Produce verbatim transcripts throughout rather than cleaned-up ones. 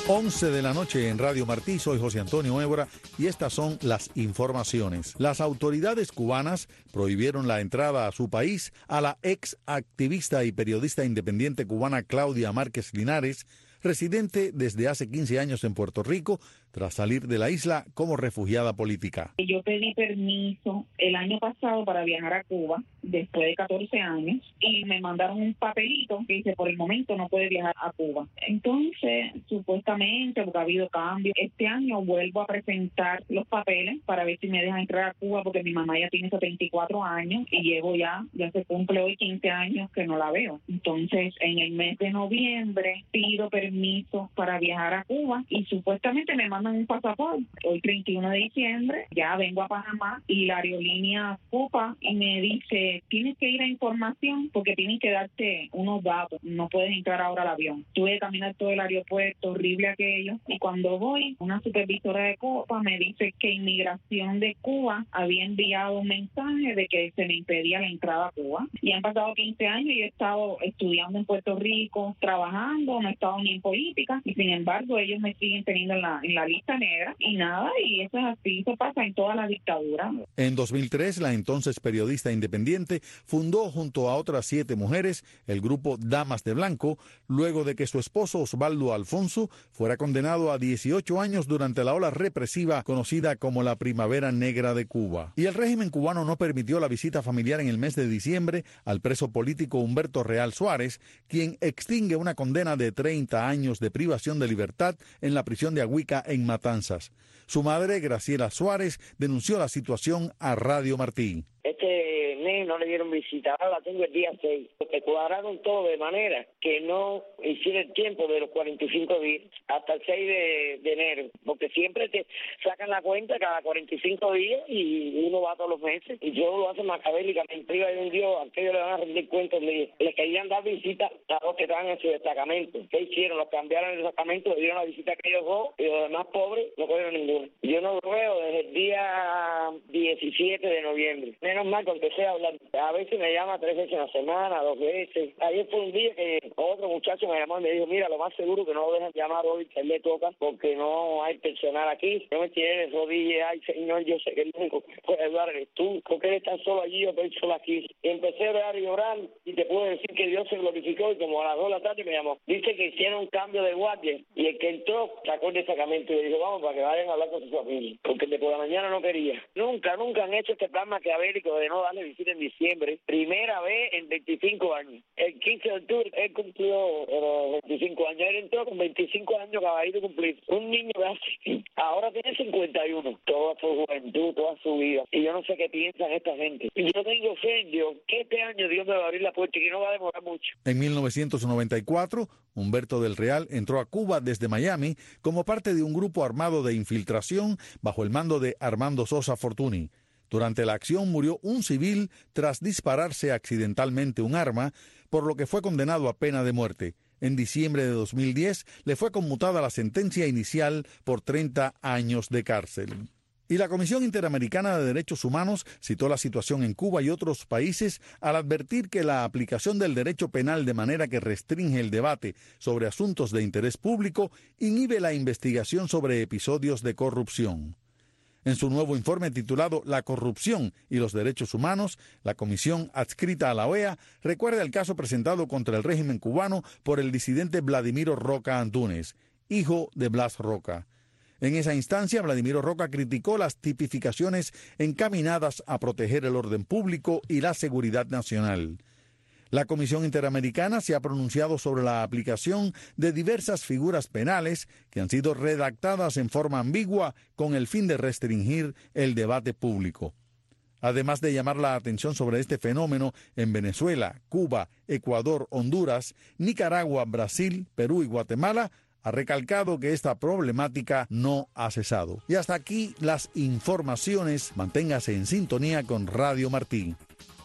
once de la noche en Radio Martí, soy José Antonio Évora y estas son las informaciones. Las autoridades cubanas prohibieron la entrada a su país a la ex activista y periodista independiente cubana Claudia Márquez Linares, residente desde hace quince años en Puerto Rico, tras salir de la isla como refugiada política. Yo pedí permiso el año pasado para viajar a Cuba, después de catorce años, y me mandaron un papelito que dice, por el momento no puede viajar a Cuba. Entonces, supuestamente, porque ha habido cambios, este año vuelvo a presentar los papeles para ver si me dejan entrar a Cuba, porque mi mamá ya tiene setenta y cuatro años y llevo ya, ya se cumple hoy quince años que no la veo. Entonces, en el mes de noviembre pido permiso para viajar a Cuba y supuestamente me mandan un pasaporte. Hoy treinta y uno de diciembre ya vengo a Panamá y la aerolínea Copa y me dice, tienes que ir a información porque tienen que darte unos datos, no puedes entrar ahora al avión. Tuve que caminar todo el aeropuerto, horrible aquello, y cuando voy, una supervisora de Copa me dice que Inmigración de Cuba había enviado un mensaje de que se me impedía la entrada a Cuba. Y han pasado quince años y he estado estudiando en Puerto Rico, trabajando, no he estado ni en política, y sin embargo ellos me siguen teniendo en la, en la lista negra y nada, y eso es así, eso pasa en toda la dictadura. En dos mil tres, la entonces periodista independiente fundó junto a otras siete mujeres el grupo Damas de Blanco, luego de que su esposo Osvaldo Alfonso fuera condenado a dieciocho años durante la ola represiva conocida como la Primavera Negra de Cuba. Y el régimen cubano no permitió la visita familiar en el mes de diciembre al preso político Humberto Real Suárez, quien extingue una condena de treinta años de privación de libertad en la prisión de Agüica en Matanzas. Su madre, Graciela Suárez, denunció la situación a Radio Martí. Este mes no le dieron visita, ahora la tengo el día seis, porque cuadraron todo de manera que no hiciera el tiempo de los cuarenta y cinco días hasta el seis de enero, porque siempre te sacan la cuenta cada cuarenta y cinco días y uno va todos los meses, y yo lo hace macabélicamente. Priva de un Dios, a aquellos le van a rendir cuentas, le, le querían dar visita a los que estaban en su destacamento. ¿Qué hicieron? Los cambiaron el destacamento, le dieron la visita a aquellos dos, y los demás pobres no cogieron ninguno. Yo no lo veo desde el día diecisiete de noviembre. Menos mal que empecé a hablar. A veces me llama tres veces a la semana, dos veces. Ayer fue un día que otro muchacho me llamó y me dijo, mira, lo más seguro que no lo dejan llamar hoy, que él le toca, porque no hay personal aquí. No me tiene rodillas, ay señor, yo sé que el único que puede ayudar eres tú, porque él está solo allí, yo estoy solo aquí. Y empecé a orar y orar, y te puedo decir que Dios se glorificó, y como a las dos de la tarde me llamó. Dice que hicieron un cambio de guardia, y el que entró sacó el destacamento y le dijo, vamos, para que vayan a hablar con su familia, porque el de por la mañana no quería. Nunca, nunca han hecho este plan maquiavélico de no darle visita en diciembre, primera vez en veinticinco años. El quince de octubre él cumplió los veinticinco años, él entró con veinticinco años, caballito cumplir. Un niño de hace, ahora tiene cincuenta y uno, toda su juventud, toda su vida, y yo no sé qué piensan esta gente. Y yo tengo fe en Dios, que este año Dios me va a abrir la puerta y que no va a demorar mucho. En mil novecientos noventa y cuatro, Humberto del Real entró a Cuba desde Miami como parte de un grupo armado de infiltración bajo el mando de Armando Sosa Fortuny. Durante la acción murió un civil tras dispararse accidentalmente un arma, por lo que fue condenado a pena de muerte. En diciembre de dos mil diez le fue conmutada la sentencia inicial por treinta años de cárcel. Y la Comisión Interamericana de Derechos Humanos citó la situación en Cuba y otros países al advertir que la aplicación del derecho penal de manera que restringe el debate sobre asuntos de interés público inhibe la investigación sobre episodios de corrupción. En su nuevo informe titulado La corrupción y los derechos humanos, la comisión adscrita a la O E A recuerda el caso presentado contra el régimen cubano por el disidente Vladimiro Roca Antúnez, hijo de Blas Roca. En esa instancia, Vladimiro Roca criticó las tipificaciones encaminadas a proteger el orden público y la seguridad nacional. La Comisión Interamericana se ha pronunciado sobre la aplicación de diversas figuras penales que han sido redactadas en forma ambigua con el fin de restringir el debate público. Además de llamar la atención sobre este fenómeno en Venezuela, Cuba, Ecuador, Honduras, Nicaragua, Brasil, Perú y Guatemala, ha recalcado que esta problemática no ha cesado. Y hasta aquí las informaciones. Manténgase en sintonía con Radio Martí.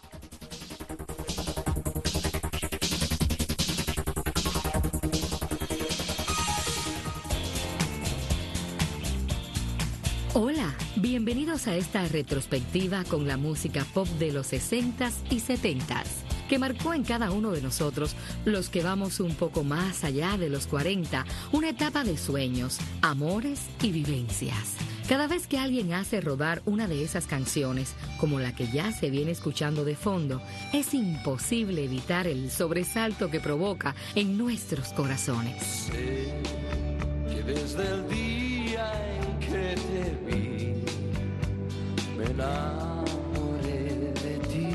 Hola, bienvenidos a esta retrospectiva con la música pop de los sesentas y setentas. que marcó en cada uno de nosotros, los que vamos un poco más allá de los cuarenta, una etapa de sueños, amores y vivencias. Cada vez que alguien hace rodar una de esas canciones, como la que ya se viene escuchando de fondo, es imposible evitar el sobresalto que provoca en nuestros corazones. Sé que desde el día en que te vi, me enamoré de ti,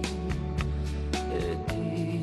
de ti.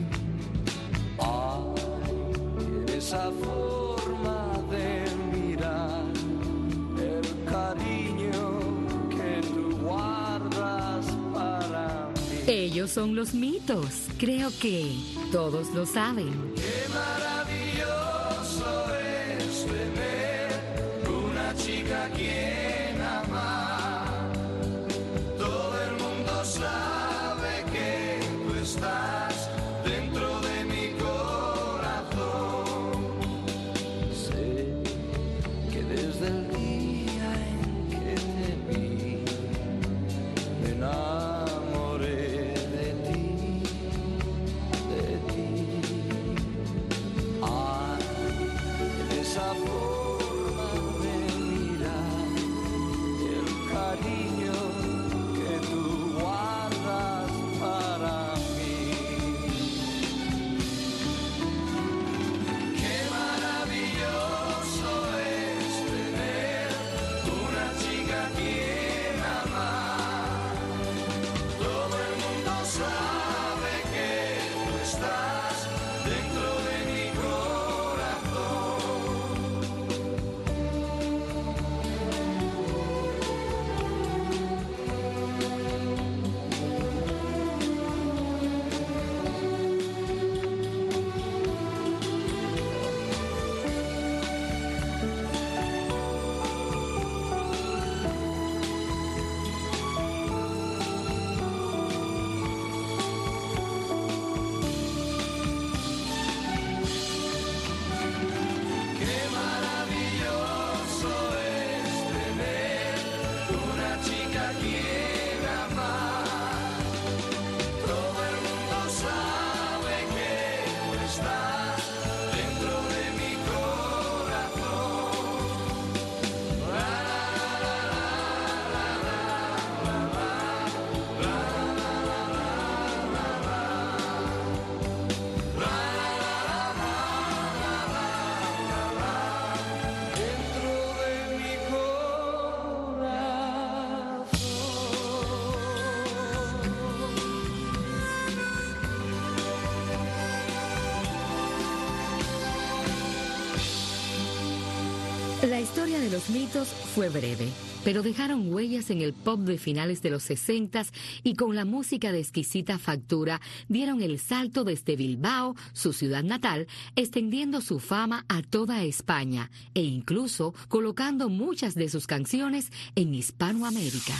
Ay, en esa forma de mirar, el cariño que tú guardas para mí. Ellos son los Mitos. Creo que todos lo saben. Qué maravilloso es tener una chica a quien amar. Todo el mundo sabe que tú estás dentro de mi corazón. Sé que desde el día en que te vi, me enamoré de ti, de ti. Ay, en esa forma de mirar, el cariño que tú guardas para mí. Qué maravilloso es tener una chica a quien amar. Todo el mundo sabe que tú estás dentro de mi corazón. Qué maravilloso es tener una chica a quien amar. Todo el mundo sabe que tú estás dentro de mi corazón. Dentro de mi corazón. La historia de los Mitos fue breve, pero dejaron huellas en el pop de finales de los sesentas y con la música de exquisita factura dieron el salto desde Bilbao, su ciudad natal, extendiendo su fama a toda España e incluso colocando muchas de sus canciones en Hispanoamérica.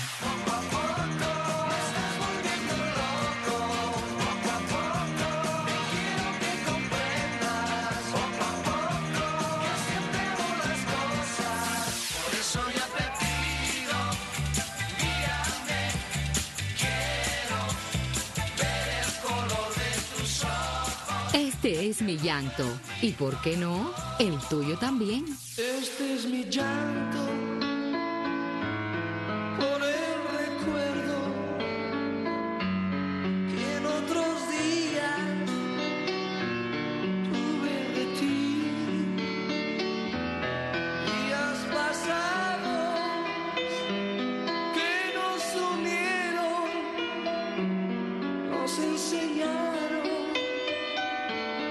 Este es mi llanto. ¿Y por qué no? El tuyo también. Este es mi llanto por el recuerdo que en otros días tuve de ti. Días pasados que nos unieron, nos enseñaron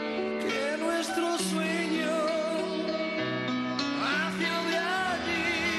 que nuestro sueño nació de allí.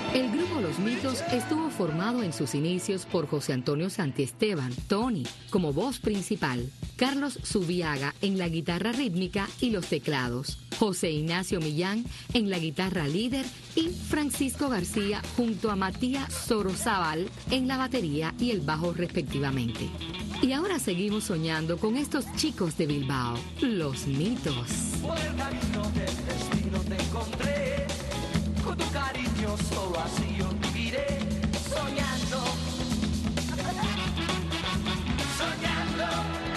El grupo Los Mitos estuvo formado en sus inicios por José Antonio Santiesteban, Tony, como voz principal, Carlos Zubiaga en la guitarra rítmica y los teclados, José Ignacio Millán en la guitarra líder y Francisco García junto a Matías Sorozábal en la batería y el bajo respectivamente. Y ahora seguimos soñando con estos chicos de Bilbao, Los Mitos. Por el camino del destino te encontré, con tu cariño solo así yo viviré, soñando, soñando.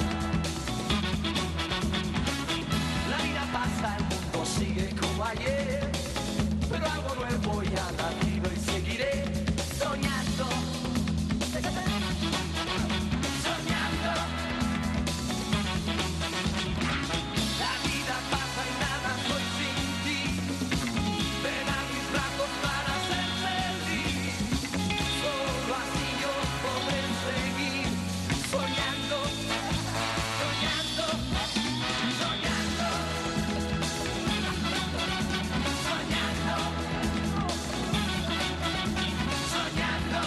La vida pasa, el mundo sigue como ayer, pero algo nuevo ya ha nacido y seguiré, soñando, soñando. La vida pasa y nada soy sin ti, ven a mis brazos para ser feliz, solo así yo podré seguir soñando, soñando, soñando, soñando, soñando.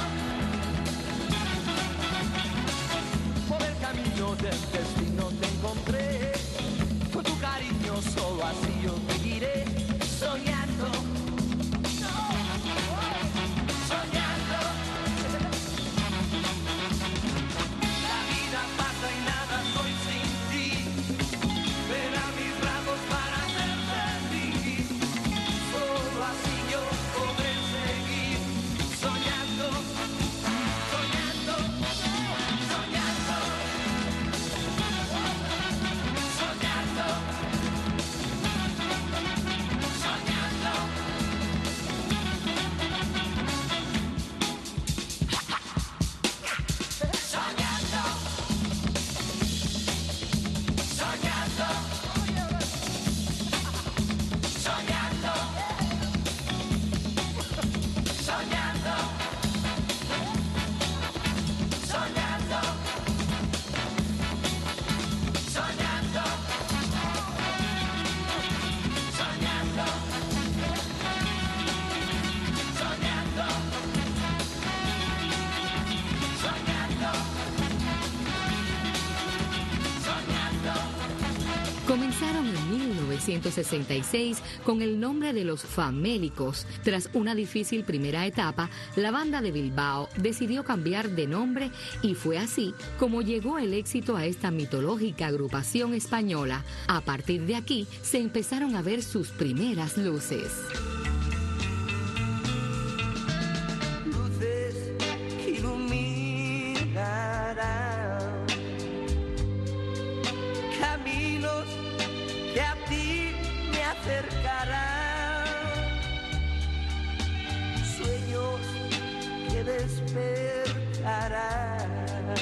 Por el camino del destino te encontré, con tu cariño solo así yo seguiré soñando, soñando. La vida pasa y nada soy sin ti, ven a mis brazos para ser feliz, solo así yo podré seguir soñando, soñando, soñando, soñando, soñando. Soñando, soñando, soñando, soñando, soñando, soñando, soñando, soñando, soñando, soñando. Comenzaron en mil novecientos sesenta y seis con el nombre de Los Famélicos. Tras una difícil primera etapa, la banda de Bilbao decidió cambiar de nombre y fue así como llegó el éxito a esta mitológica agrupación española. A partir de aquí se empezaron a ver sus primeras luces. Luces que iluminarán caminos que a ti me acercarán, sueños que despertarán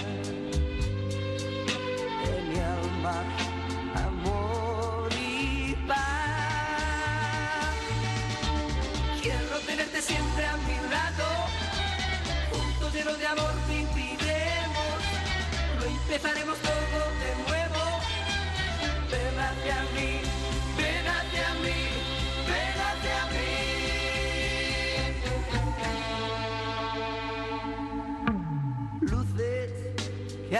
en mi alma amor y paz. Quiero tenerte siempre a mi lado, juntos llenos de amor viviremos, lo empezaremos todo de nuevo. Ven hacia mí, ven hacia mí, ven hacia mí. Luces que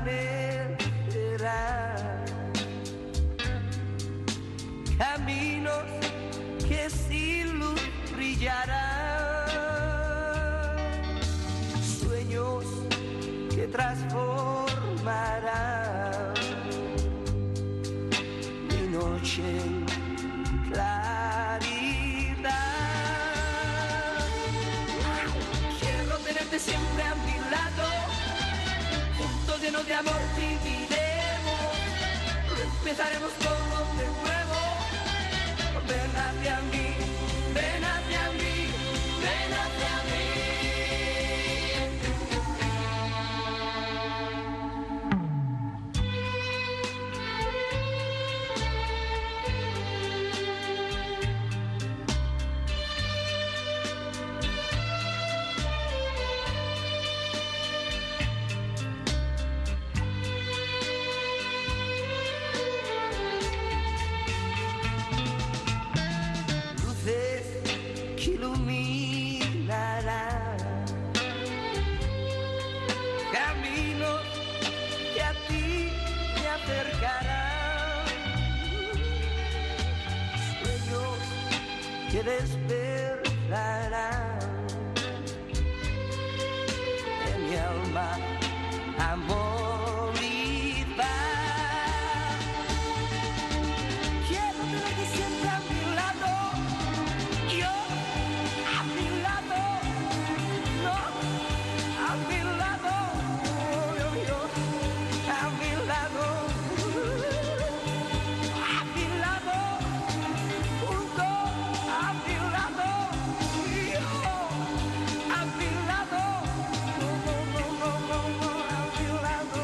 amanecerán, caminos que sin luz brillarán, sueños que transformarán mi noche en claridad. Quiero tenerte siempre a mi lado, juntos llenos de amor viviremos, lo empezaremos todo de nuevo. Ven hacia mí, ven hacia mí, ven hacia mí. Luces que iluminan alejarán. Caminos que a ti te acercarán, sueños que despertarán en mi alma amor y paz. Quiero tenerte siempre a mi lado, yo a mi lado, no a mi lado, yo, yo a mi lado, a mi lado, junto a mi lado, yo a mi lado, no, no, no, no, no, no, a mi lado,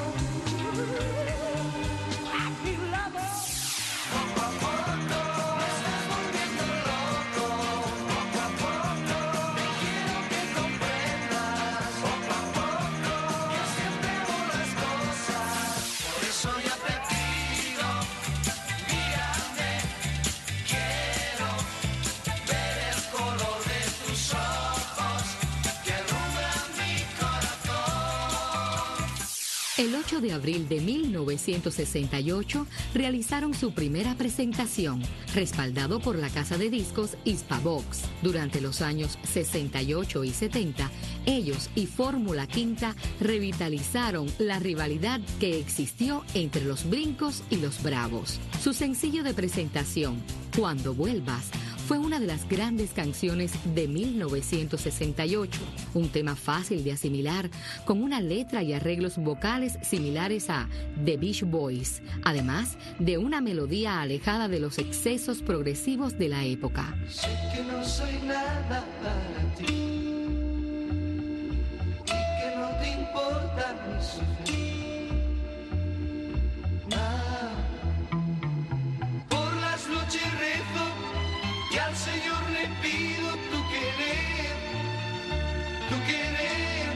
a mi lado. Poco a poco me estás volviendo loco, poco a poco te quiero que comprendas, poco a poco yo siempre hago las cosas, por eso ya te pido, mírame, quiero ver el color de tus ojos que alumbran mi corazón. El ocho de abril de mil novecientos sesenta y ocho realizaron su primera presentación, respaldado por la casa de discos Hispavox. Durante los años sesenta y ocho y setenta, ellos y Fórmula Quinta revitalizaron la rivalidad que existió entre los Brincos y los Bravos. Su sencillo de presentación, Cuando Vuelvas, fue una de las grandes canciones de mil novecientos sesenta y ocho, un tema fácil de asimilar, con una letra y arreglos vocales similares a The Beach Boys, además de una melodía alejada de los excesos progresivos de la época. Sé que no soy nada para ti y que no te importa mi sufrir. Nada. Por las noches rezo y al Señor le pido tu querer, tu querer.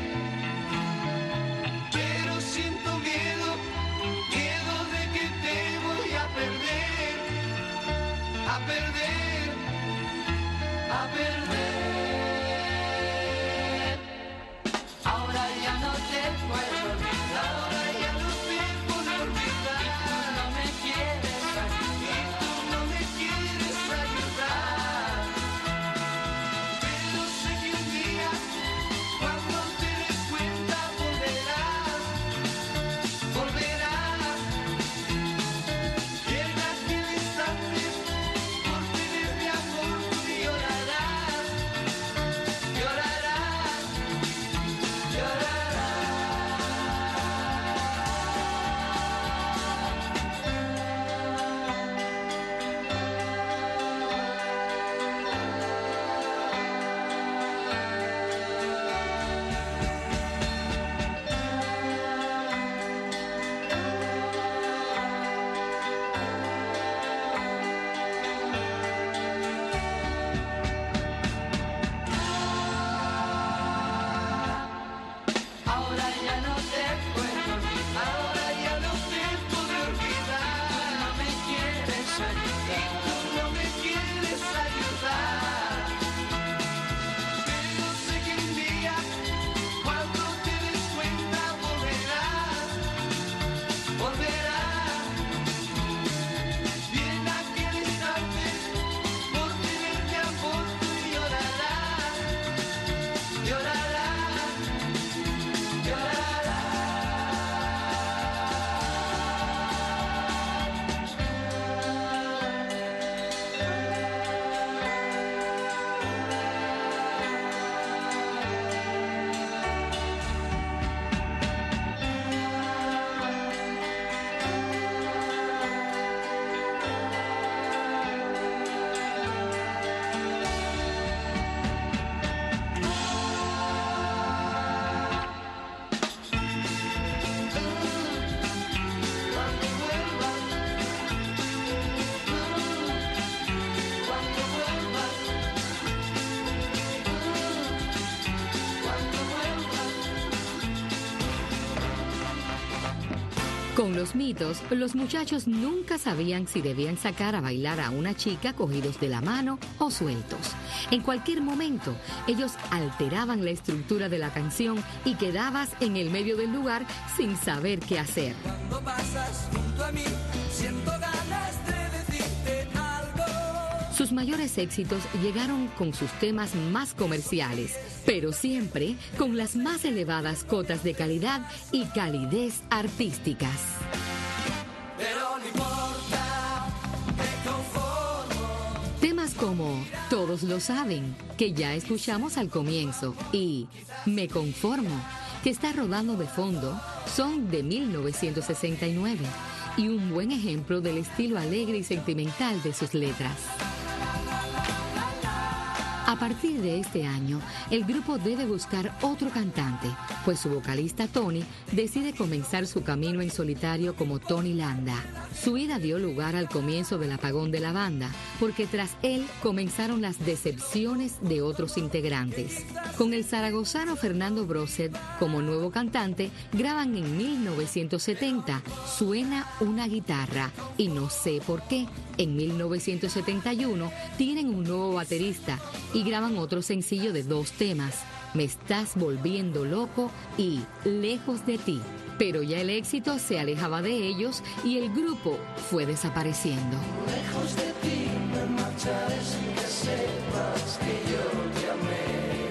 Pero siento miedo, miedo de que te voy a perder, a perder, a perder. Ahora ya no te puedo olvidar, ahora ya no te puedo olvidar. Y tú no me quieres ayudar, y tú no me quieres ayudar. Pero sé que un día, cuando te des cuenta, volverás, volverás. Y en aquel instante, por tener mi amor, tú llorarás, llorarás, llorarás. Ahora ya no te puedo olvidar, ahora ya no te puedo olvidar. No me quieres ayudar, y tú no me quieres ayudar. Pero sé que un día, cuando te des cuenta, volverás, volverás. Y en aquel instante, por tener mi amor, tú llorarás, llorarás, llorarás. Cuando vuelvas, cuando vuelvas, cuando vuelvas. Con los mitos, los muchachos nunca sabían si debían sacar a bailar a una chica cogidos de la mano o sueltos. En cualquier momento, ellos alteraban la estructura de la canción y quedabas en el medio del lugar sin saber qué hacer. Cuando pasas junto a mí, siento ganas de decirte algo. Sus mayores éxitos llegaron con sus temas más comerciales, pero siempre con las más elevadas cotas de calidad y calidez artísticas. Pero no importa, me conformo. Temas como Todos lo saben, que ya escuchamos al comienzo, y Me conformo, que está rodando de fondo, son de mil novecientos sesenta y nueve y un buen ejemplo del estilo alegre y sentimental de sus letras. A partir de este año, el grupo debe buscar otro cantante, pues su vocalista Tony decide comenzar su camino en solitario como Tony Landa. Su ida dio lugar al comienzo del apagón de la banda, porque tras él comenzaron las decepciones de otros integrantes. Con el zaragozano Fernando Broset como nuevo cantante, graban en mil novecientos setenta Suena una guitarra, y no sé por qué, en mil novecientos setenta y uno tienen un nuevo baterista y graban otro sencillo de dos temas, Me estás volviendo loco y Lejos de ti. Pero ya el éxito se alejaba de ellos y el grupo fue desapareciendo. Lejos de ti me marcharé sin que sepas que yo te amé.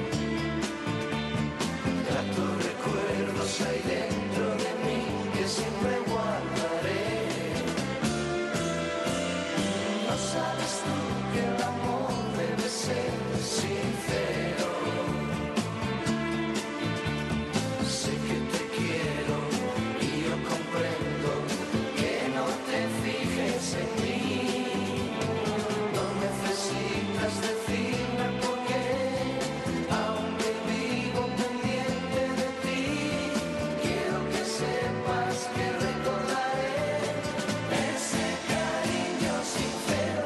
Tantos recuerdos hay dentro de mí que siempre guardaré. No sabes tú que el amor debe ser sincero. Sé que te quiero y yo comprendo que no te fijes en mí. No necesitas decirme por qué, aunque vivo pendiente de ti. Quiero que sepas que recordaré ese cariño sincero.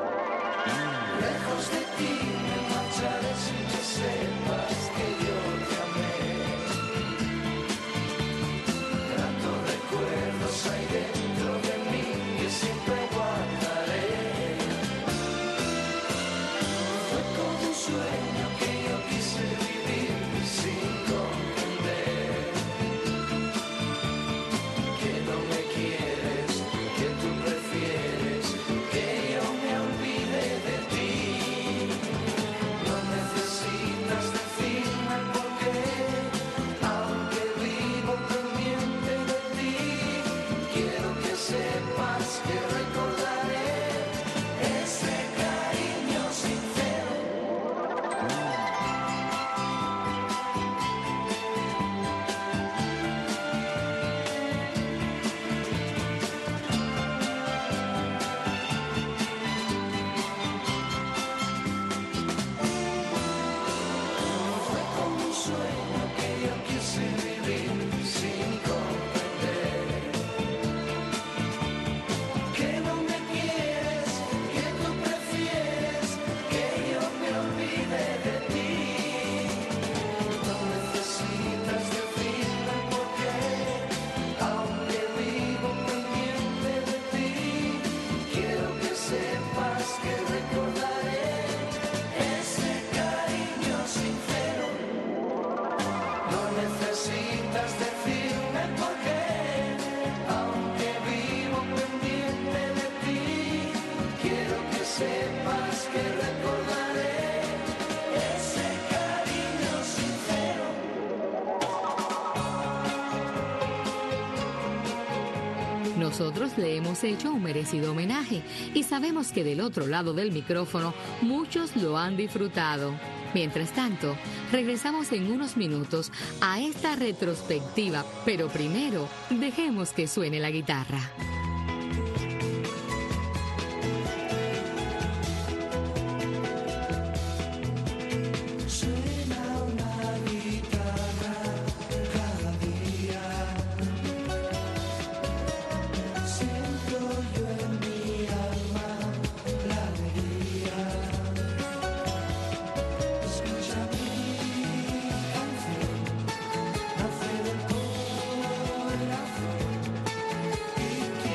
Lejos de ti me marcharé sin que sepas que yo te amé. Tantos recuerdos hay dentro de mí que siempre guardaré. Fue como un sueño que yo quise vivir sin comprender. Que no me quieres, que tú prefieres que yo me olvide de ti. No necesitas decirme por qué, aunque vivo pendiente de ti. Quiero que sepas que recordaré ese cariño sincero. Fue como un sueño que yo quise vivir sin comprender. Que no me quieres, que tú prefieres que yo me olvide de ti. No necesitas decirme por qué, aunque vivo pendiente de ti. Quiero que sepas que recordaré ese cariño sincero. No necesitas decirme por qué, aunque vivo pendiente de ti. Quiero que sepas que recordaré ese cariño sincero. Nosotros le hemos hecho un merecido homenaje y sabemos que del otro lado del micrófono muchos lo han disfrutado. Mientras tanto, regresamos en unos minutos a esta retrospectiva, pero primero dejemos que suene la guitarra. Suena una guitarra cada día. Siento yo en mi alma la alegría. Escucha mi canción, nace del corazón y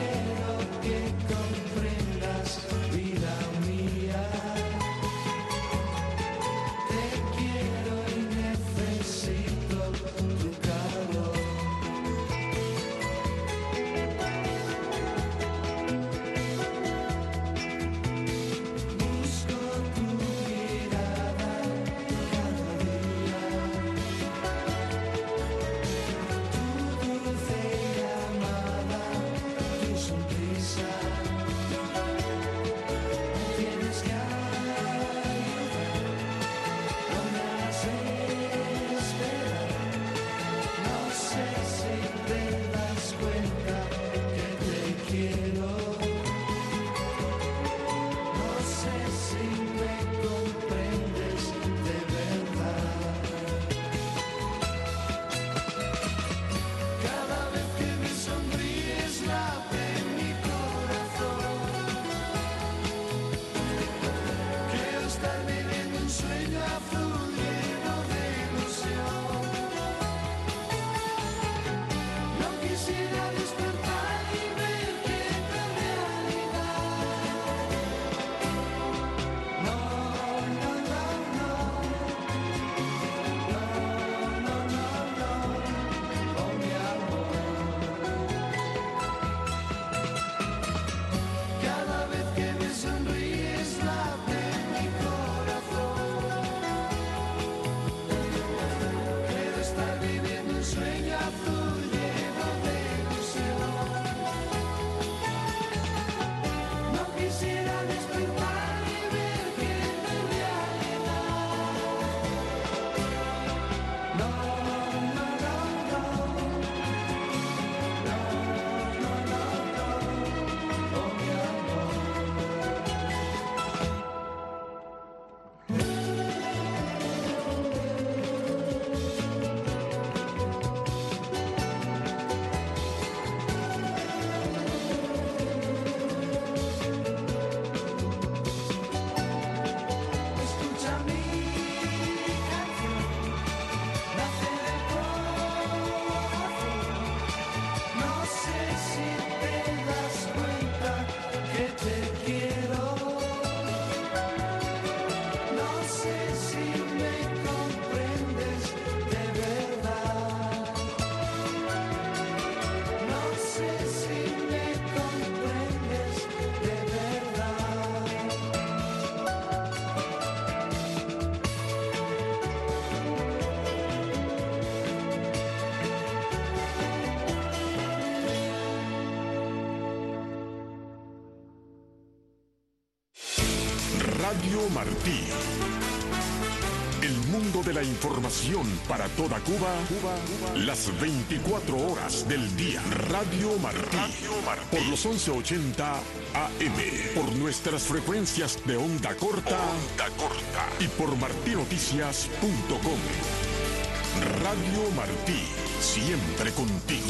Radio Martí. El mundo de la información para toda Cuba, Cuba, Cuba. Las veinticuatro horas del día. Radio Martí. Radio Martí. Por los once ochenta A M. Por nuestras frecuencias de onda corta. Onda corta. Y por martinoticias punto com. Radio Martí. Siempre contigo.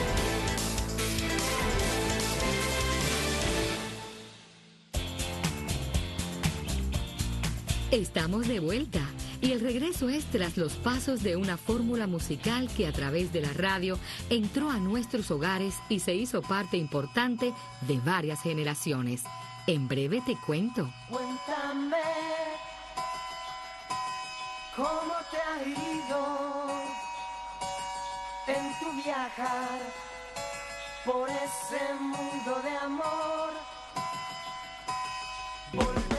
Estamos de vuelta. Y el regreso es tras los pasos de una fórmula musical que a través de la radio entró a nuestros hogares y se hizo parte importante de varias generaciones. En breve te cuento. Cuéntame cómo te ha ido en tu viajar por ese mundo de amor. Volver.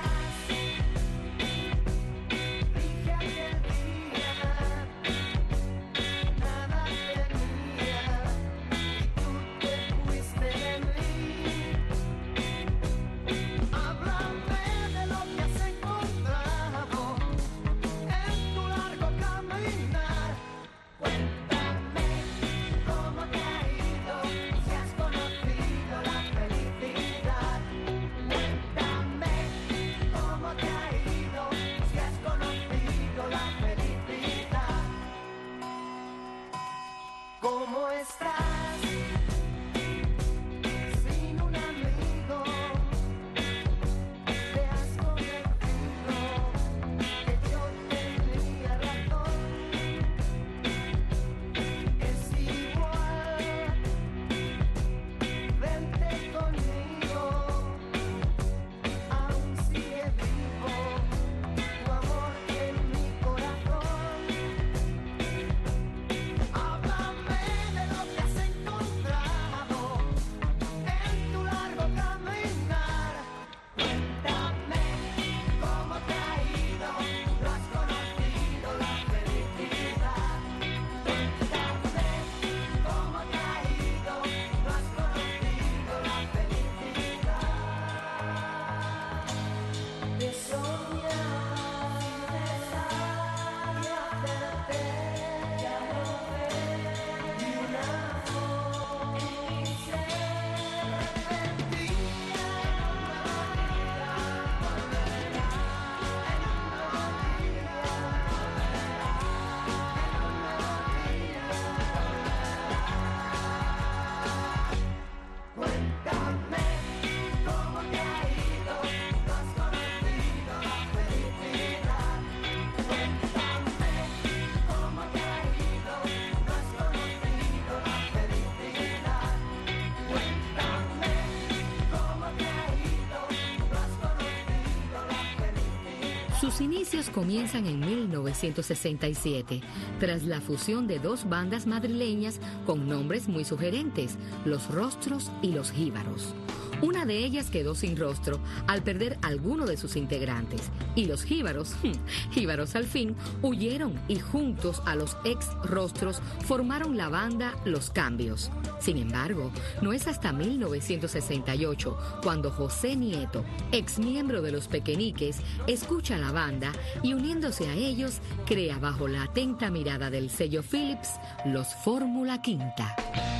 Sus inicios comienzan en mil novecientos sesenta y siete, tras la fusión de dos bandas madrileñas con nombres muy sugerentes, Los Rostros y Los Jíbaros. Una de ellas quedó sin rostro al perder alguno de sus integrantes, y los jíbaros, jíbaros al fin, huyeron y juntos a los ex rostros formaron la banda Los Cambios. Sin embargo, no es hasta mil novecientos sesenta y ocho cuando José Nieto, ex miembro de Los Pequeñiques, escucha la banda y uniéndose a ellos, crea bajo la atenta mirada del sello Philips los Fórmula Quinta.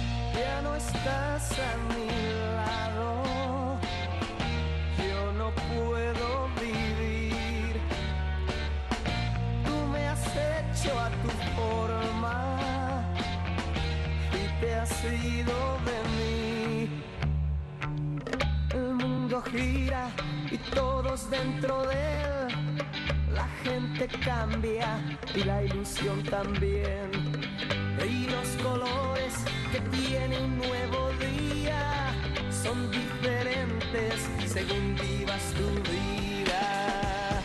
Ya no estás a mi lado, yo no puedo vivir. Tú me has hecho a tu forma y te has ido de mí. El mundo gira y todos dentro de él. La gente cambia y la ilusión también. Y los colores que tiene un nuevo día son diferentes según vivas tu vida.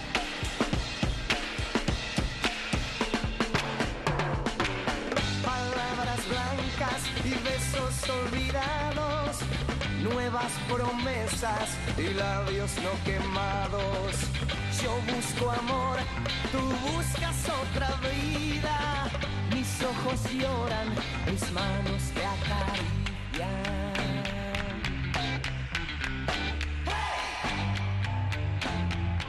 Palabras blancas y besos olvidados, nuevas promesas y labios no quemados. Yo busco amor, tú buscas otra vida. Mis ojos lloran, mis manos te acarician.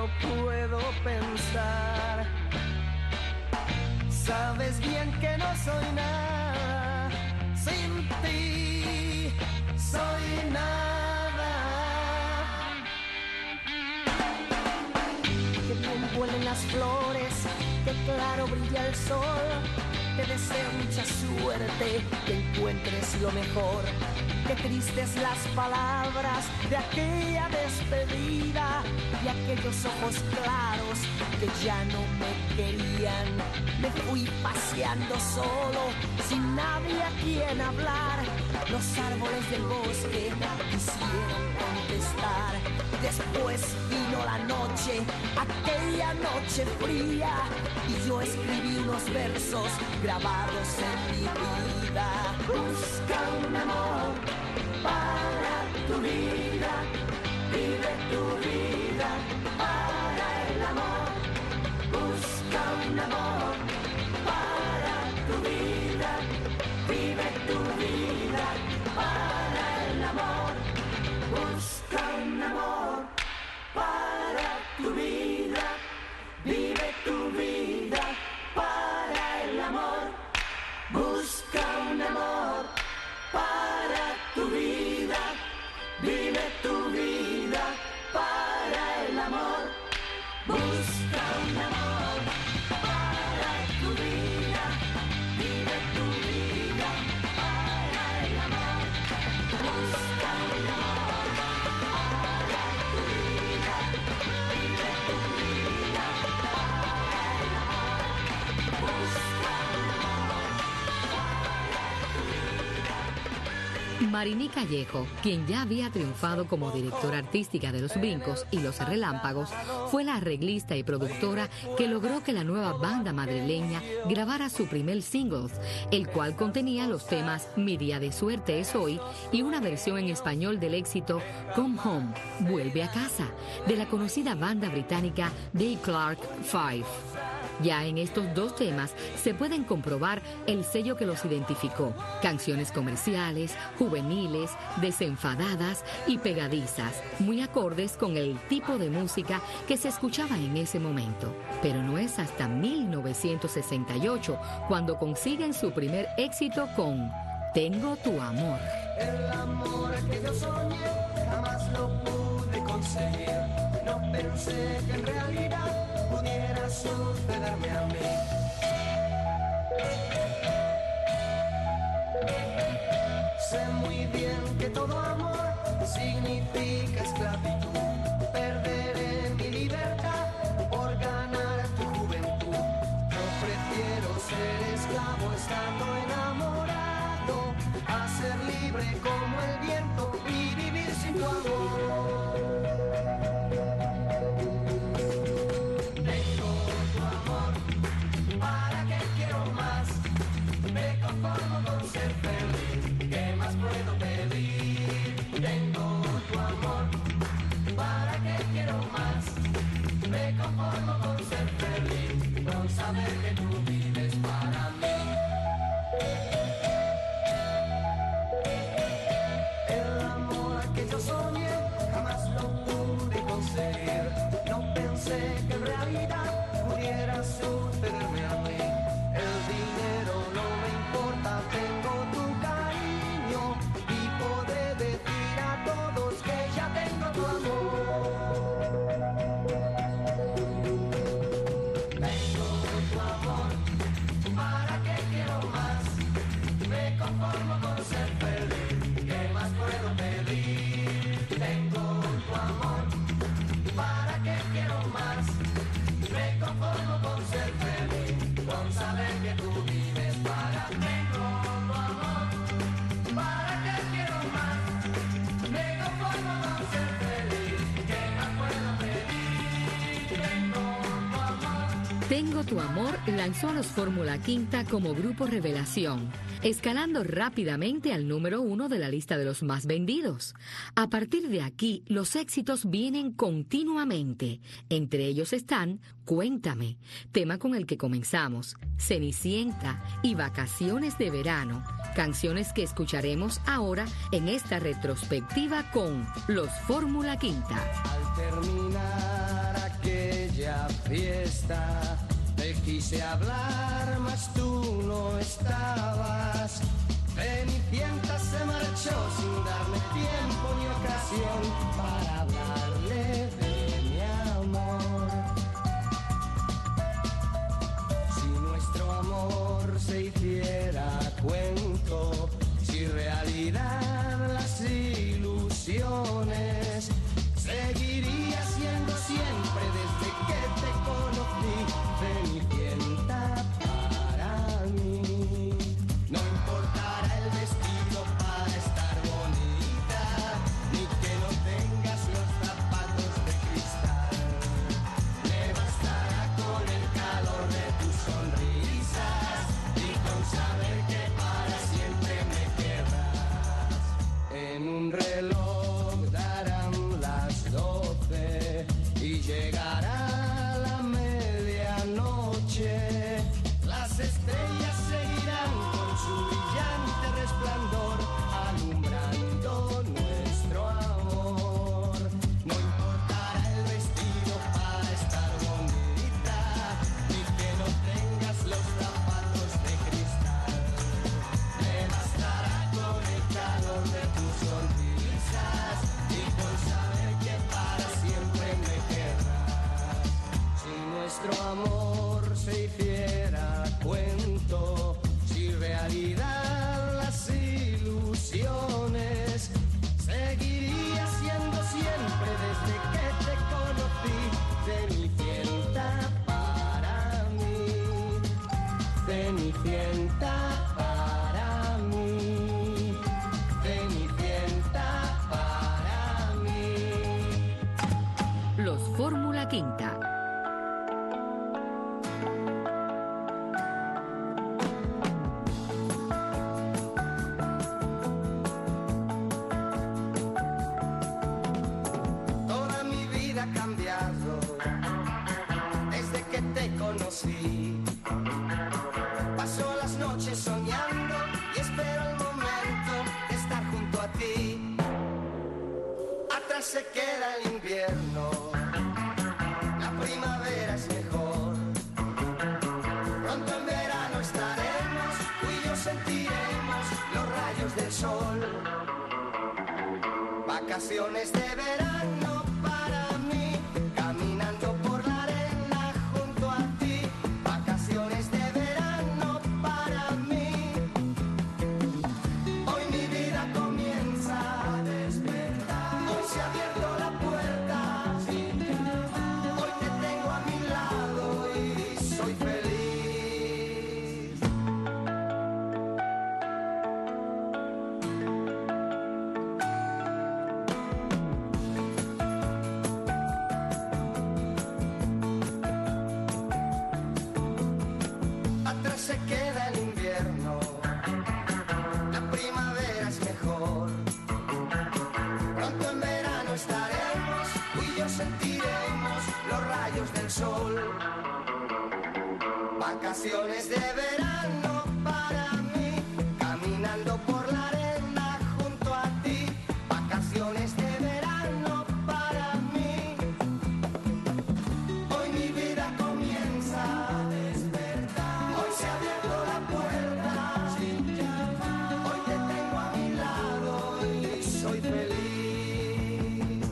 no puedo pensar. Sabes bien que no soy nada sin ti, soy nada. Que bien huelen las flores, que claro brilla el sol. Te deseo mucha suerte, que encuentres lo mejor. Qué tristes las palabras de aquella despedida, de aquellos ojos claros que ya no me querían. Me fui paseando solo, sin nadie a quien hablar. Los árboles del bosque quisieron contestar. Después vino la noche, aquella noche fría, y yo escribí unos versos grabados en mi vida. Busca un amor para tu vida, vive tu vida para el amor. Busca un amor para tu vida, vive tu vida para el amor. Busca un amor para tu vida, vive tu vida para el amor. Busca un amor para tu vida, vive tu vida para el amor. Busca un amor para tu vida, vive tu vida para el amor. Busca un amor para tu vida, vive tu vida para el amor. Busca un amor para tu vida. Mariní Callejo, quien ya había triunfado como directora artística de Los Brincos y Los Relámpagos, fue la arreglista y productora que logró que la nueva banda madrileña grabara su primer single, el cual contenía los temas Mi día de suerte es hoy y una versión en español del éxito Come Home, Vuelve a casa, de la conocida banda británica Dave Clark Five. Ya en estos dos temas se pueden comprobar el sello que los identificó: canciones comerciales, juveniles, desenfadadas y pegadizas, muy acordes con el tipo de música que se escuchaba en ese momento. Pero no es hasta mil novecientos sesenta y ocho cuando consiguen su primer éxito con Tengo tu amor. El amor que yo soñé jamás lo pude conseguir. No pensé que en realidad pudiera sucederme a mí. Sé muy bien que todo amor significa esclavitud. Perderé mi libertad por ganar tu juventud. Yo prefiero ser esclavo estando enamorado a ser libre como el viento y vivir sin tu amor. Tengo tu amor, ¿para qué quiero más? Me conformo con ser feliz, ¿qué más puedo pedir? Tengo tu amor, ¿para qué quiero más? Me conformo con ser feliz, con saber que tú vives para mí. El amor que yo soñé jamás lo pude conseguir. No pensé que en realidad pudiera sucederme a mí. El dinero no me importa, tengo tu cariño y podré decir a todos que ya tengo tu amor. Tengo tu amor, ¿para qué quiero más? Me conformo con ser feliz, ¿qué más puedo pedir? Tengo tu amor, ¿para qué quiero más? Me conformo con ser feliz, con saber que tú vives para mí. Tengo tu amor, ¿para qué quiero más? Me conformo con ser feliz, ¿qué más puedo pedir? Tengo tu amor. Tengo tu amor lanzó a los Fórmula Quinta como grupo revelación, escalando rápidamente al número uno de la lista de los más vendidos. A partir de aquí, los éxitos vienen continuamente. Entre ellos están Cuéntame, tema con el que comenzamos, Cenicienta y Vacaciones de Verano, canciones que escucharemos ahora en esta retrospectiva con los Fórmula Quinta. Al terminar aquel aquella fiesta. Te quise hablar, mas tú no estabas. Cenicienta se marchó sin darme tiempo ni ocasión para hablarle de mi amor. Si nuestro amor se hiciera cuento, si realidad las ilusiones, seguiría siendo siempre desde que te conocí, Cenicienta para mí. No importará el vestido para estar bonita, ni que no tengas los zapatos de cristal. Me bastará con el calor de tus sonrisas y con saber que para siempre me querrás. En un reloj darán las doce y llegará la medianoche. Las estrellas seguirán con su brillante resplandor, alumbrando nuestro amor. No importará el vestido para estar bonita, ni que no tengas los zapatos de cristal. Me bastará con el calor de tus sonrisas y con saber que para siempre me querrás. Si nuestro amor se hiciera cuento, si realidad las ilusiones, seguiría siendo siempre desde que te conocí, Cenicienta para mí, Cenicienta para mí, Cenicienta para mí. Los Fórmula Quinta. Toda mi vida ha cambiado desde que te conocí. Paso las noches soñando y espero el momento de estar junto a ti. Atrás se queda el invierno, la primavera es mejor. Pronto en verano estaremos, tú y yo sentiremos los rayos del sol. Vacaciones de verano para mí, caminando por la arena junto a ti. Vacaciones de verano para mí. Hoy mi vida comienza a despertar. Hoy se ha abierto la puerta. Hoy te tengo a mi lado y soy feliz. Atrás se queda el invierno, la primavera es mejor. Pronto en verano estaremos, tú y yo sentiremos los rayos del sol. Vacaciones de verano para mí, caminando por la arena junto a ti. Vacaciones de verano para mí. Hoy mi vida comienza a despertar. Hoy se ha abierto la puerta. Hoy te tengo a mi lado y soy feliz.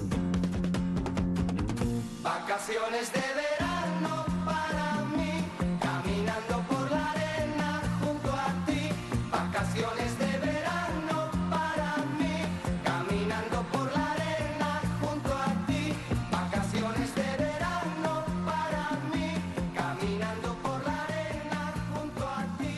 Vacaciones de verano para mí, caminando por la arena junto a ti. Vacaciones de verano para mí, caminando por la arena junto a ti. Vacaciones de verano para mí, caminando por la arena junto a ti.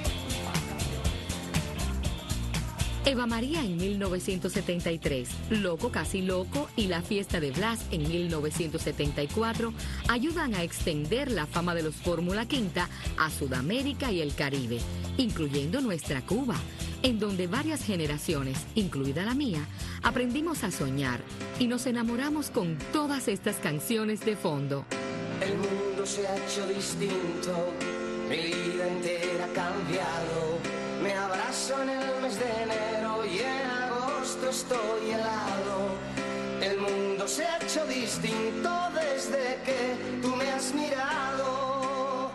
Eva María en mil novecientos setenta y tres, Loco Casi Loco y La Fiesta de Blas en mil novecientos setenta y cuatro ayudan a extender la fama de los Fórmula Quinta a Sudamérica y el Caribe, incluyendo nuestra Cuba, en donde varias generaciones, incluida la mía, aprendimos a soñar y nos enamoramos con todas estas canciones de fondo. El mundo se ha hecho distinto, mi vida entera ha cambiado. Me abrazo en el mes de enero y en agosto estoy helado. El mundo se ha hecho distinto desde que tú me has mirado.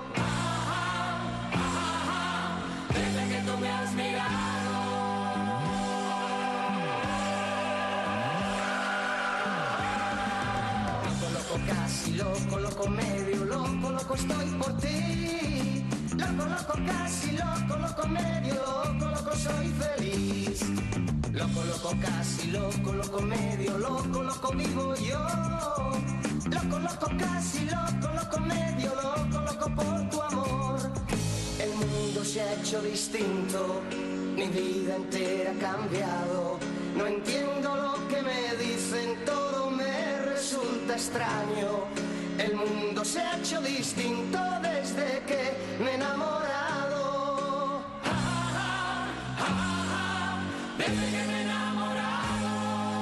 Desde que tú me has mirado. Loco, loco, casi loco, loco, medio loco, loco estoy por ti. Loco, loco, casi loco, loco, medio loco, loco soy feliz. Loco, loco, casi loco, loco, medio loco, loco vivo yo. Loco, loco, casi loco, loco, medio loco, loco por tu amor. El mundo se ha hecho distinto, mi vida entera ha cambiado. No entiendo lo que me dicen, todo me resulta extraño. El mundo se ha hecho distinto desde que me he enamorado. Desde que me he enamorado.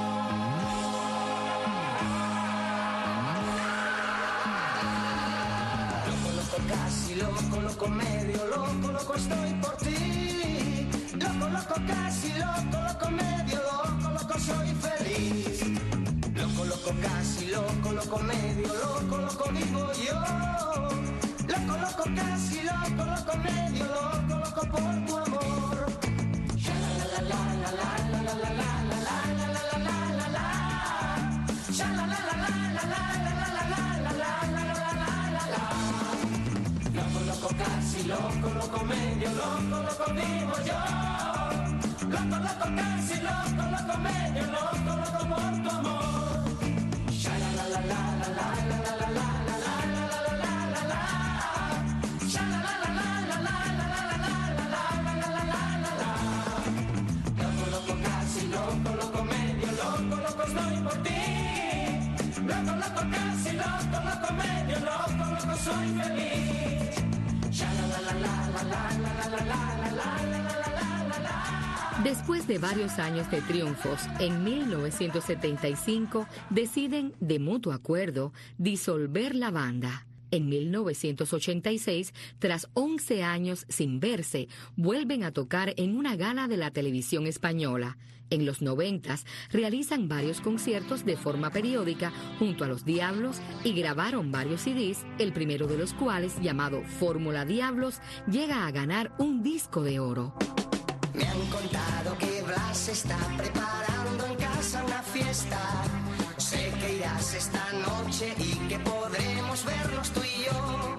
Loco, loco, casi loco, loco, medio loco, loco estoy por ti. Loco, loco, casi loco, loco, medio loco, loco soy feliz. Loco, loco, casi loco, loco, medio loco, loco vivo yo. Loco, loco, casi loco, loco, medio loco, loco por tu amor. La la la la la la la la la la la la la la la la. Sha la la la la la la la la la la la la la la la. Loco, loco, casi loco, loco, medio loco, loco vivo yo. Loco, loco, casi loco, loco, medio loco, loco por tu amor. Sha la la la la la la la la la la la la la la la. Sha la la la la la la la la la la la la la la. Loco, loco, casi loco, loco, medio loco, loco estoy por ti. Loco, loco, casi loco, loco, medio loco, loco soy feliz. Sha la la la la la la la la la la la la la la. Después de varios años de triunfos, en mil novecientos setenta y cinco deciden, de mutuo acuerdo, disolver la banda. En mil novecientos ochenta y seis, tras once años sin verse, vuelven a tocar en una gala de la televisión española. En los noventas, realizan varios conciertos de forma periódica junto a Los Diablos y grabaron varios C Ds, el primero de los cuales, llamado Fórmula Diablos, llega a ganar un disco de oro. Me han contado que Blas está preparando en casa una fiesta. Sé que irás esta noche y que podremos vernos tú y yo.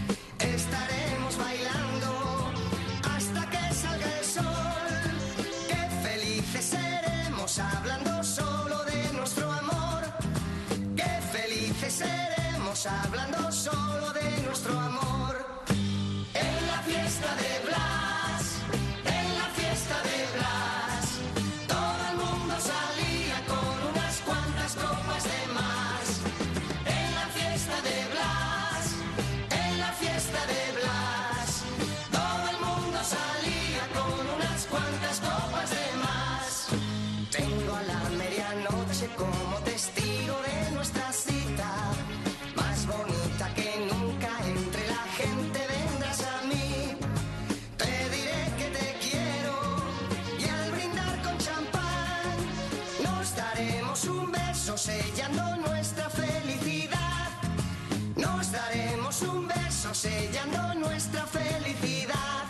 Estaremos bailando hasta que salga el sol. Qué felices seremos hablando solo de nuestro amor. Qué felices seremos hablando solo de nuestro amor. En la fiesta de Blas, en la fiesta de Blas, todo el mundo salía con unas cuantas copas de más. En la fiesta de Blas, en la fiesta de Blas, todo el mundo salía con unas cuantas copas de más. Tengo a la medianoche como testigo de nuestra cita, más bonita que nunca, entre la gente vendrás a mí. Te diré que te quiero y al brindar con champán nos daremos un beso sellando nuestra felicidad. Nos daremos un beso sellando nuestra felicidad.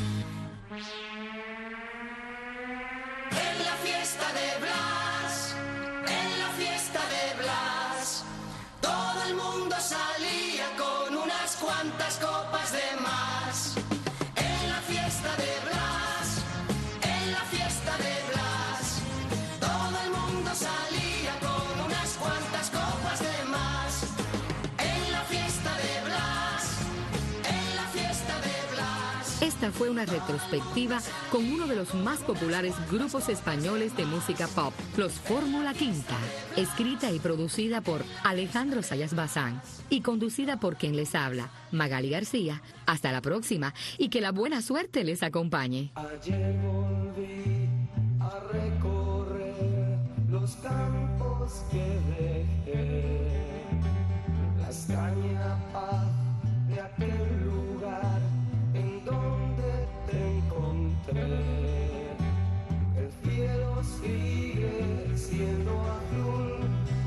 En la fiesta de Blas, en la fiesta de Blas, todo el mundo salía con unas cuantas copas de más. En la fiesta de Blas, en la fiesta de Blas, todo el mundo salía con unas cuantas copas de más. En la fiesta de Blas, en la fiesta de Blas. Esta fue una retrospectiva con uno de los más populares grupos españoles de música pop, los Fórmula Quinta, escrita y producida por Alejandro Sayas Bazán y conducida por quien les habla, Magali García. Hasta la próxima y que la buena suerte les acompañe. Ayer volví a recorrer los campos que dejé, la extraña paz de aquel lugar en donde te encontré. El cielo sigue siendo azul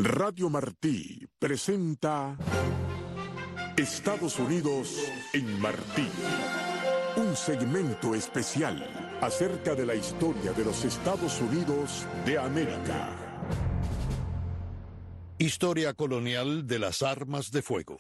Radio Martí presenta Estados Unidos en Martí. Un segmento especial acerca de la historia de los Estados Unidos de América. Historia colonial de las armas de fuego.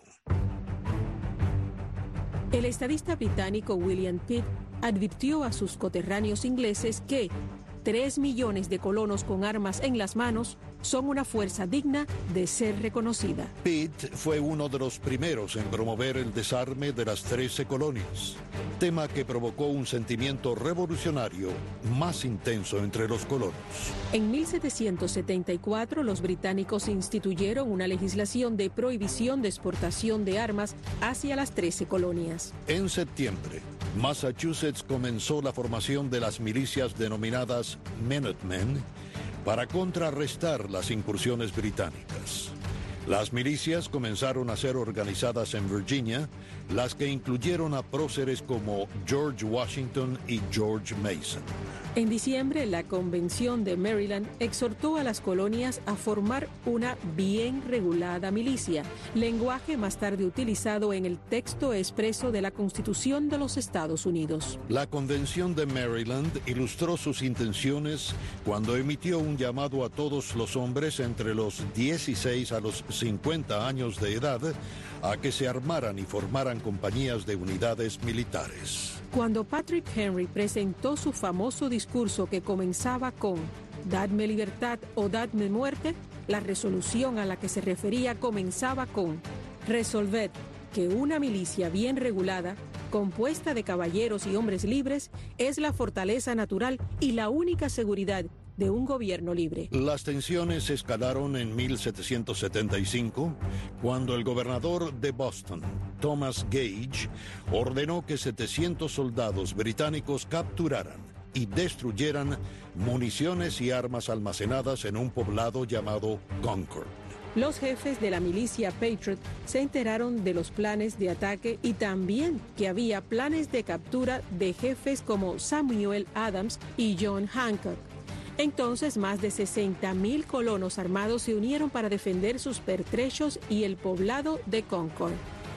El estadista británico William Pitt advirtió a sus coterráneos ingleses que tres millones de colonos con armas en las manos son una fuerza digna de ser reconocida. Pitt fue uno de los primeros en promover el desarme de las trece colonias, tema que provocó un sentimiento revolucionario más intenso entre los colonos. En mil setecientos setenta y cuatro, los británicos instituyeron una legislación de prohibición de exportación de armas hacia las trece colonias. En septiembre, Massachusetts comenzó la formación de las milicias denominadas Minutemen para contrarrestar las incursiones británicas. Las milicias comenzaron a ser organizadas en Virginia, las que incluyeron a próceres como George Washington y George Mason. En diciembre, la Convención de Maryland exhortó a las colonias a formar una bien regulada milicia, lenguaje más tarde utilizado en el texto expreso de la Constitución de los Estados Unidos. La Convención de Maryland ilustró sus intenciones cuando emitió un llamado a todos los hombres entre los dieciséis a los cincuenta años de edad a que se armaran y formaran compañías de unidades militares. Cuando Patrick Henry presentó su famoso discurso que comenzaba con "Dadme libertad o dadme muerte", la resolución a la que se refería comenzaba con "Resolved que una milicia bien regulada, compuesta de caballeros y hombres libres, es la fortaleza natural y la única seguridad de un gobierno libre". Las tensiones escalaron en mil setecientos setenta y cinco, cuando el gobernador de Boston, Thomas Gage, ordenó que setecientos soldados británicos capturaran y destruyeran municiones y armas almacenadas en un poblado llamado Concord. Los jefes de la milicia Patriot se enteraron de los planes de ataque y también que había planes de captura de jefes como Samuel Adams y John Hancock. Entonces, más de sesenta mil colonos armados se unieron para defender sus pertrechos y el poblado de Concord.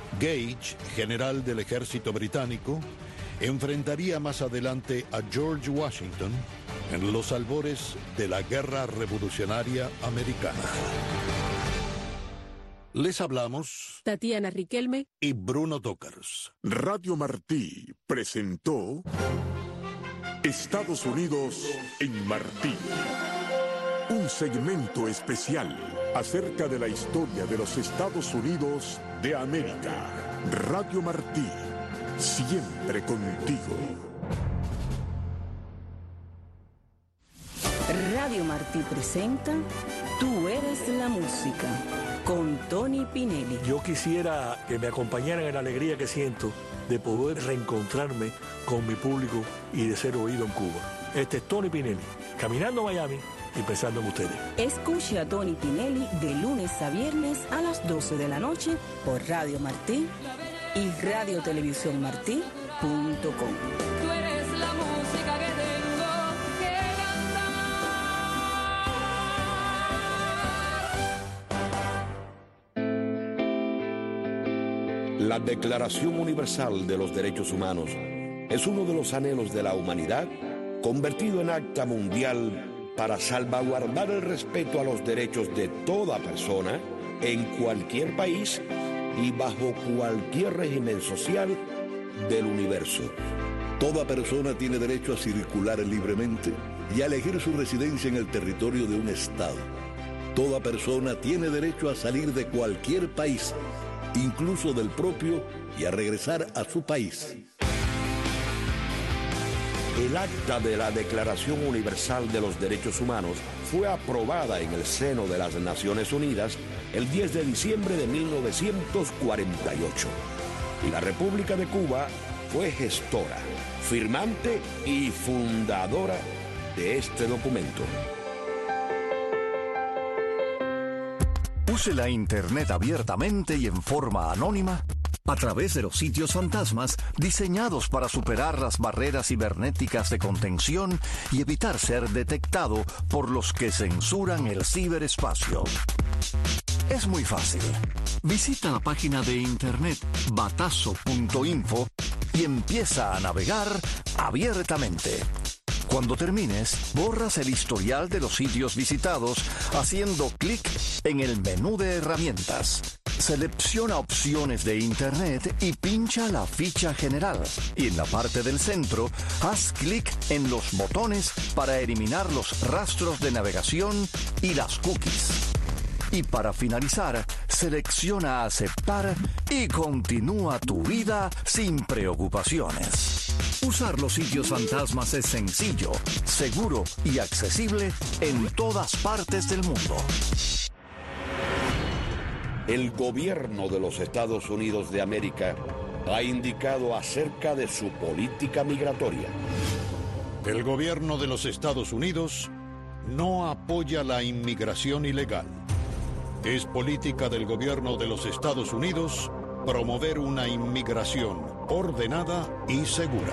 Gage, general del ejército británico, enfrentaría más adelante a George Washington en los albores de la Guerra Revolucionaria Americana. Les hablamos Tatiana Riquelme y Bruno Tócars. Radio Martí presentó Estados Unidos en Martí. Un segmento especial acerca de la historia de los Estados Unidos de América. Radio Martí, siempre contigo. Radio Martí presenta Tú eres la música, con Tony Pinelli. Yo quisiera que me acompañaran en la alegría que siento de poder reencontrarme con mi público y de ser oído en Cuba. Este es Tony Pinelli, caminando a Miami y pensando en ustedes. Escuche a Tony Pinelli de lunes a viernes a las doce de la noche por Radio Martí y radio televisión martí punto com. Tú eres la música que tengo que cantar. La Declaración Universal de los Derechos Humanos es uno de los anhelos de la humanidad convertido en acta mundial para salvaguardar el respeto a los derechos de toda persona en cualquier país y bajo cualquier régimen social del universo. Toda persona tiene derecho a circular libremente y a elegir su residencia en el territorio de un estado. Toda persona tiene derecho a salir de cualquier país, incluso del propio, y a regresar a su país. El acta de la Declaración Universal de los Derechos Humanos fue aprobada en el seno de las Naciones Unidas el diez de diciembre de mil novecientos cuarenta y ocho. Y la República de Cuba fue gestora, firmante y fundadora de este documento. Use la Internet abiertamente y en forma anónima a través de los sitios fantasmas diseñados para superar las barreras cibernéticas de contención y evitar ser detectado por los que censuran el ciberespacio. Es muy fácil. Visita la página de internet batazo punto info y empieza a navegar abiertamente. Cuando termines, borras el historial de los sitios visitados haciendo clic en el menú de herramientas. Selecciona opciones de Internet y pincha la ficha general. Y en la parte del centro, haz clic en los botones para eliminar los rastros de navegación y las cookies. Y para finalizar, selecciona aceptar y continúa tu vida sin preocupaciones. Usar los sitios fantasmas es sencillo, seguro y accesible en todas partes del mundo. El gobierno de los Estados Unidos de América ha indicado acerca de su política migratoria. El gobierno de los Estados Unidos no apoya la inmigración ilegal. Es política del gobierno de los Estados Unidos promover una inmigración ordenada y segura.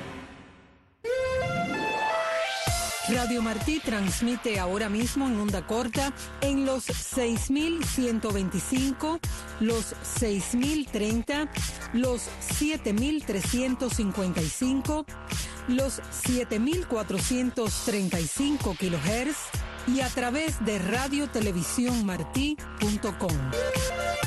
Radio Martí transmite ahora mismo en onda corta en los seis mil ciento veinticinco, los seis mil treinta, los siete mil trescientos cincuenta y cinco, los siete mil cuatrocientos treinta y cinco kilohertz y a través de radio televisión martí punto com.